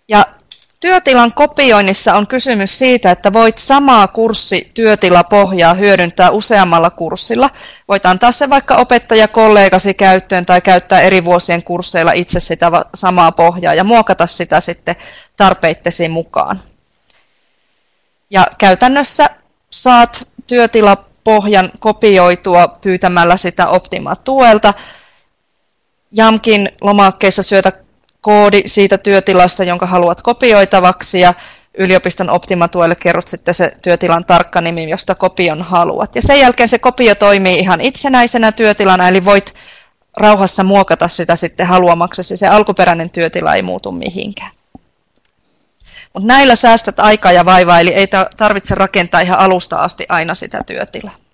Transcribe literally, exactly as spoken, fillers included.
Ja työtilan kopioinnissa on kysymys siitä, että voit samaa kurssityötilapohjaa hyödyntää useammalla kurssilla. Voit antaa se vaikka opettajakollegasi käyttöön tai käyttää eri vuosien kursseilla itse sitä samaa pohjaa ja muokata sitä sitten tarpeittesi mukaan. Ja käytännössä saat työtilapohjan kopioitua pyytämällä sitä Optima-tuelta. Jamkin lomakkeessa syötä koodi siitä työtilasta, jonka haluat kopioitavaksi, ja yliopiston Optima-tuelle kerrot sitten se työtilan tarkka nimi, josta kopion haluat. Ja sen jälkeen se kopio toimii ihan itsenäisenä työtilana, eli voit rauhassa muokata sitä sitten haluamaksesi. Se alkuperäinen työtila ei muutu mihinkään. Mutta näillä säästät aikaa ja vaivaa, eli ei tarvitse rakentaa ihan alusta asti aina sitä työtilaa.